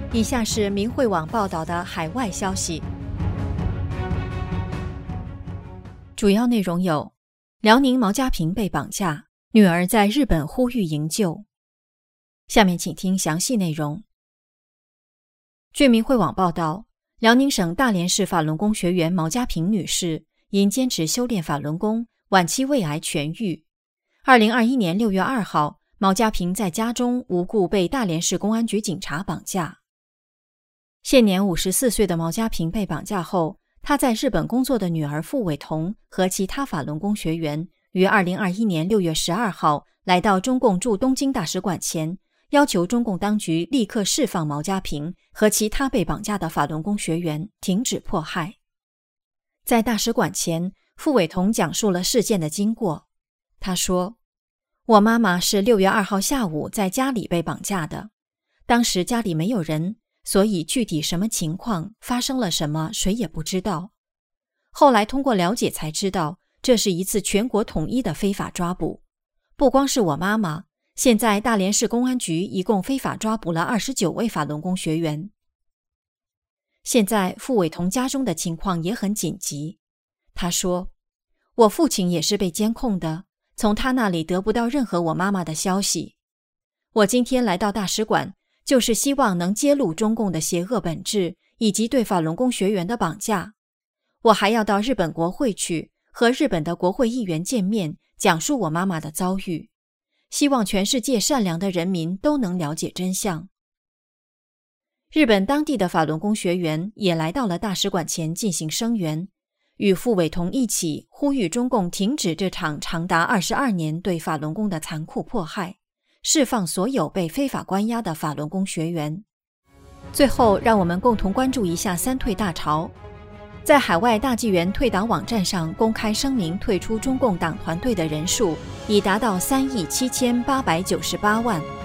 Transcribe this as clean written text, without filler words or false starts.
以下是明慧网报道的海外消息，主要内容有：辽宁毛家平被绑架，女儿在日本呼吁营救。下面请听详细内容。据明慧网报道，辽宁省大连市法轮功学员毛家平女士因坚持修炼法轮功，晚期胃癌痊愈。2021年6月2号，毛家平在家中无故被大连市公安局警察绑架。现年54岁的毛家平被绑架后，她在日本工作的女儿傅伟彤和其他法轮功学员于2021年6月12号来到中共驻东京大使馆前，要求中共当局立刻释放毛家平和其他被绑架的法轮功学员，停止迫害。在大使馆前，傅伟彤讲述了事件的经过。她说：“我妈妈是6月2号下午在家里被绑架的，当时家里没有人，所以具体什么情况，发生了什么，谁也不知道。后来通过了解才知道，这是一次全国统一的非法抓捕。不光是我妈妈，现在大连市公安局一共非法抓捕了29位法轮功学员。现在傅伟彤家中的情况也很紧急。他说，我父亲也是被监控的，从他那里得不到任何我妈妈的消息。我今天来到大使馆，就是希望能揭露中共的邪恶本质，以及对法轮功学员的绑架。我还要到日本国会去，和日本的国会议员见面，讲述我妈妈的遭遇。希望全世界善良的人民都能了解真相。日本当地的法轮功学员也来到了大使馆前进行声援，与傅伟彤一起呼吁中共停止这场长达22年对法轮功的残酷迫害，释放所有被非法关押的法轮功学员。最后，让我们共同关注一下三退大潮。在海外大纪元退党网站上公开声明退出中共党团队的人数已达到3亿7898万。